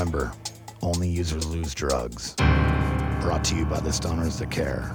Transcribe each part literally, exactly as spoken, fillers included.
Remember, only users lose drugs. Brought to you by the stoners that care.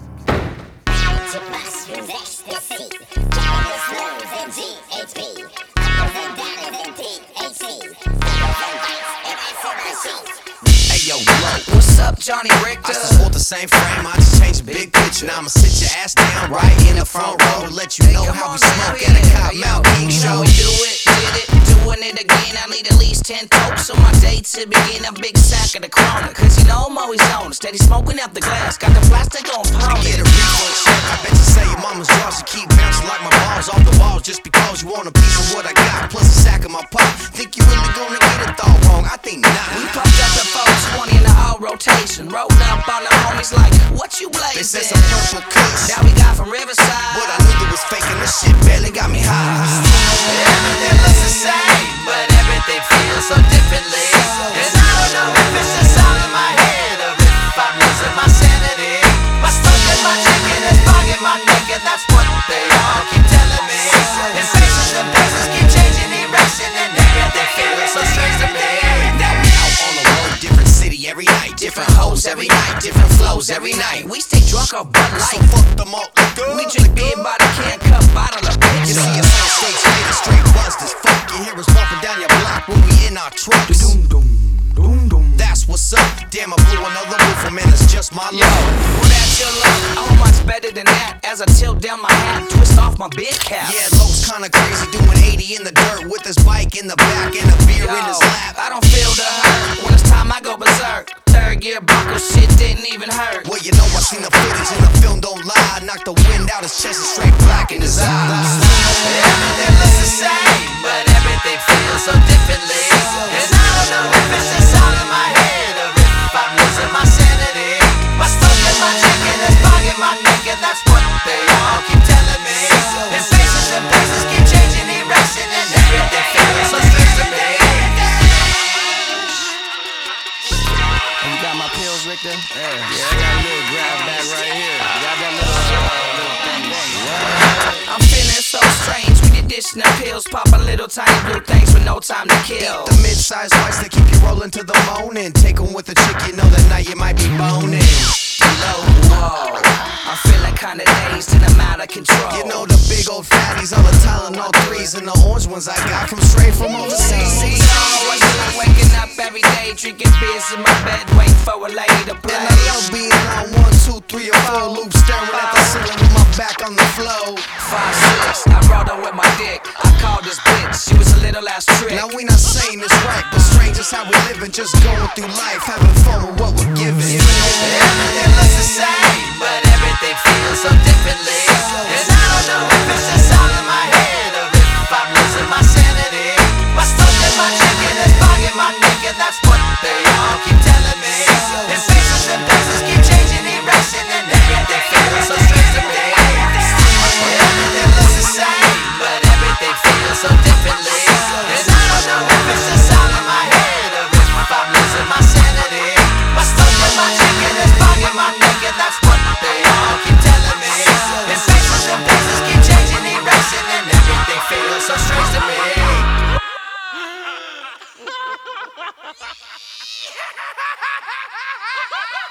Hey yo, Blow, what's up, Johnny Richter? I still want the same frame, I just changed the big picture. Now I'ma sit your ass down right in the front row to let you know how we smoke at a Cottonmouth King show. We do it, did it, doing it again. I need at least ten tokes on my day to begin. A big sack of the Corona, cause you know I'm always on. Steady smoking out the glass, got the plastic on pound. Get a refund check, I bet you say your mama's jaws. You keep bouncing like my balls off the walls just because you want a piece of what I got, plus a sack of my pop. Think you really gonna get it all wrong? I think not. We pumped up the four twenty in the all rotation, rolled up on the homies like, what you blazing? They said some purple kush that we got from Riverside, but I knew they was faking. This shit barely got me high. Everything looks the same, but everything feels so differently. And I don't know if it's just all in my head or if I'm losing my sanity. My stomach, my chicken is bugging my neck, and that's what they all keep telling me. And faces and places keep changing direction, and everything feels so strange to me. Now we out on the road, different city every night, different hoes every night, different flows every night. We stay drunk or Bud So Light. fuck them all. We drink beer by the can, cup, bottle of You bitch. see us on stage, straight and straight buzzed as fuck. You hear us bumping down your block when we in our trucks. Doom, doom, doom, doom. That's what's up. Damn, I blew another roof, man, it's just my Yo, luck. well that's your luck. Oh, much better than that. As I tilt down my hat, twist off my big cap. Yeah, Lowe's kinda crazy, doing eighty in the dirt with his bike in the back and a beer Yo, in his lap. I don't feel the hurt when it's time I go berserk. Third gear buckle shit didn't even hurt. Well, you know I seen the footage and the film don't lie. Knock the wind out his chest and straight black in his eyes. Everything looks the same, but everything feels so differently. And I don't know if it's just all in my head or if I'm losing my sanity. My stomach, my chicken is bugging my neck, and that's what they all keep telling me. And faces and places keep changing direction, and everything feels so strange to me. You got my pills, Richter? Yeah, yeah, I got a little grab bag right here. You got that little, uh, little thing there. I'm feeling so strange. We did dishing the pills, pop a little tiny blue things with no time to kill. The mid-sized whites that keep you rolling to the morning. Take 'em with a chick, you know that night you might be boning. Low, whoa, I'm feeling kinda dazed and I'm out of control. You know the big old fatties, all the Tylenol threes and the orange ones I got from straight from overseas. Oh, I do waking up every day, drinking beers in my bed, waiting for a lady to play. And I love being on one, two, three, or four loops, staring at the ceiling with my back on the floor. Five, six, I rolled her with my dick. I called this bitch, she was a little ass trick. Now we not saying this right, but strange is how we living, just going through life, having fun with what we're giving. Everything looks the same, but everything feels so differently. And I don't know if it's just